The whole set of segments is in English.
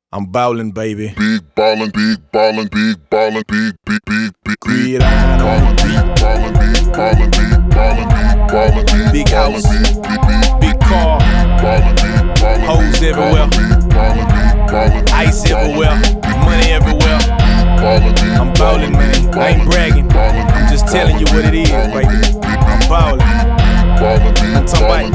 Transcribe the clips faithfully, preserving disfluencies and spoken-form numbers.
I'm ballin', baby. Big ballin', big ballin', big ballin', big, big, big, big, Creed iron on the big ballin', big ballin', big ballin', big ballin', big Big house, big, big, big, big car, ballin', big ballin', hoes big everywhere, ballin', ballin', big ballin', ice everywhere, money everywhere. I'm ballin', man. I ain't bragging. I'm just telling you what it is, baby. I'm ballin'. I'm talking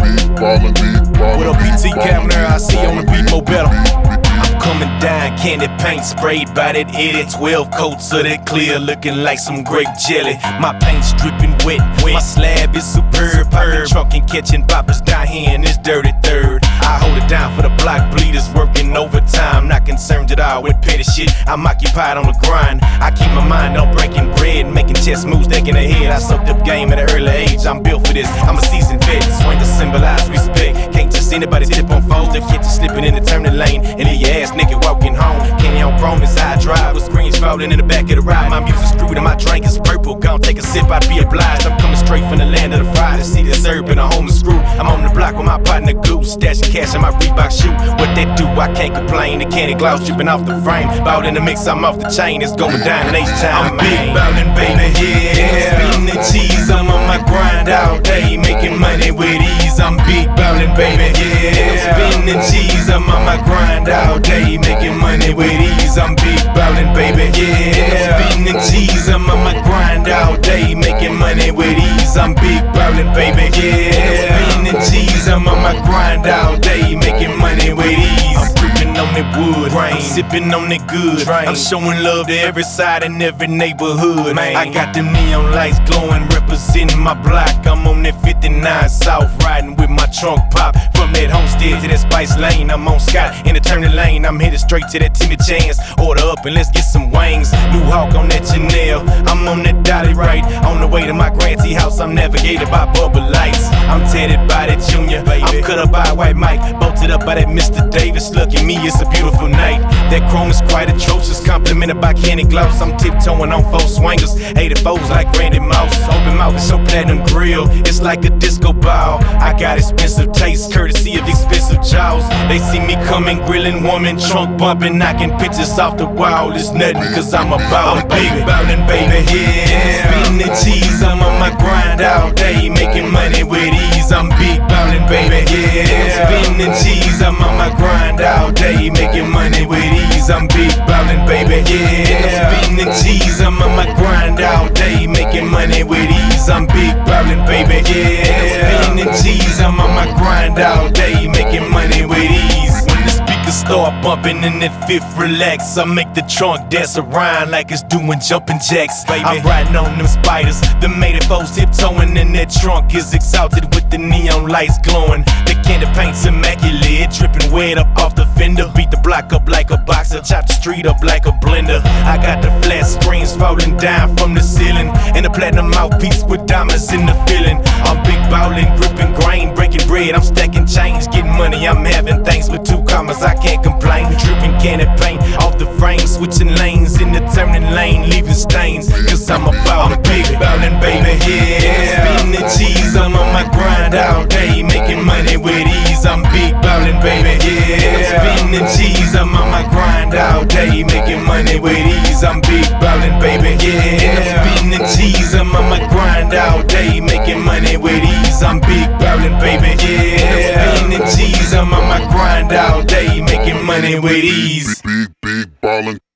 about with a P T Cabernet I see on the beat more better. I'm coming down, candy paint sprayed by that idiot. Twelve coats of that clear, looking like some grape jelly. My paint's dripping wet, my slab is superb. Poppin' trunk and catching boppers down here in this dirty third. I hold it down for the block bleeders working overtime. Not concerned at all with petty shit, I'm occupied on the grind. I keep my mind on breaking bread, making chess moves, thinking ahead. I soaked up game at an early age, I'm built for this. I'm a seasoned vet, swing to symbolize respect. Can't just anybody slip on foes, they'll catch you slipping in the turning lane and leave your ass naked walking home. Candy on chrome as I drive, with screens falling in the back of the ride. My music's screwed and my drink is purple. Gon' take a sip, I'd be obliged. I'm coming straight from the land of the fried. To see this herb and a home is screw. I'm on the block with my partner Goose, stashing cash in my Reebok shoe. What they do, I can't complain. The candy gloss dripping off the frame. Ball in the mix, I'm off the chain. It's going down in H-Town. I'm big ballin', baby, yeah. Spitting the cheese, I'm on my grind all day, making money with ease. I'm big ballin', baby, yeah. Spitting the cheese, I'm on my grind all day, making money with ease. I'm big ballin', baby, yeah. Spitting the cheese, I'm on my grind all day, making money with ease. I'm big ballin', baby, yeah. Spitting the cheese, I'm on my grind all day, making money with ease. I'm creeping on that wood, I'm sipping on that good. I'm showing love to every side and every neighborhood. I got them neon lights glowing, representing my block. I'm on that fifty-nine South, riding with my trunk pop. From that homestead to that Spice Lane, I'm on Scott in the turning lane. I'm headed straight to that Timmy Chance. Order up and let's get some wings. New Hawk on that Chanel, I'm on that Dolly right. On the way to my Grantee house, I'm navigated by bubble lights. I'm tethered by that Junior, I'm cut up by White Mike, bolted up by that Mister Davis. Lucky me, it's a beautiful night. That chrome is quite atrocious, complimented by Candy Gloss. I'm tiptoeing on four swingers, eighty-fours like Randy Moss. Open mouth is so platinum grill, it's like a disco ball. I got expensive taste, courtesy of expensive jaws. They see me coming, grilling, woman, trunk bumping, knocking pictures off the wall. It's nothing, cause I'm about I'm big ballin', baby, yeah. Spitting the cheese, I'm on my grind all day, making money with ease. I'm big ballin', baby, yeah. Spitting the cheese, I'm on my grind all day, making money with ease. I'm big ballin', baby, yeah. Spitting the cheese, I'm on my grind all day, making money with ease. I'm big ballin', baby, yeah. Spitting the cheese, I'm on my grind all day, making money with ease. When the speakers start bumping and that fifth relax, I make the trunk dance around like it's doing jumping jacks. Baby, I'm riding on them spiders, the eighty-fours tiptoeing, and that trunk is exalted with the neon lights glowing. The candy paint's immaculate, dripping wet up off the fender. Beat the block up like a boxer, chop the street up like a blender. I got the flat screens falling down from the ceiling, and the platinum mouthpiece with diamonds in the filling. I'm big ballin', gripping grain, breaking bread. I'm stacking change, getting money. I'm having things with two commas, I can't complain. Dripping candy paint off the frame, switching lanes in the turning lane, leaving stains. Cause I'm about I'm big ballin', baby, yeah. Spitting the cheese, I'm on my grind all day, making money with ease. I'm big ballin', baby, yeah. Spitting the cheese, I'm on my grind all day, making money with ease. I'm big ballin', baby, yeah. Spitting the cheese, I'm on my grind all day, making money with ease. I'm big ballin', baby, yeah. Spitting the cheese, I'm on my grind all day, making money with ease. Big, big ballin'.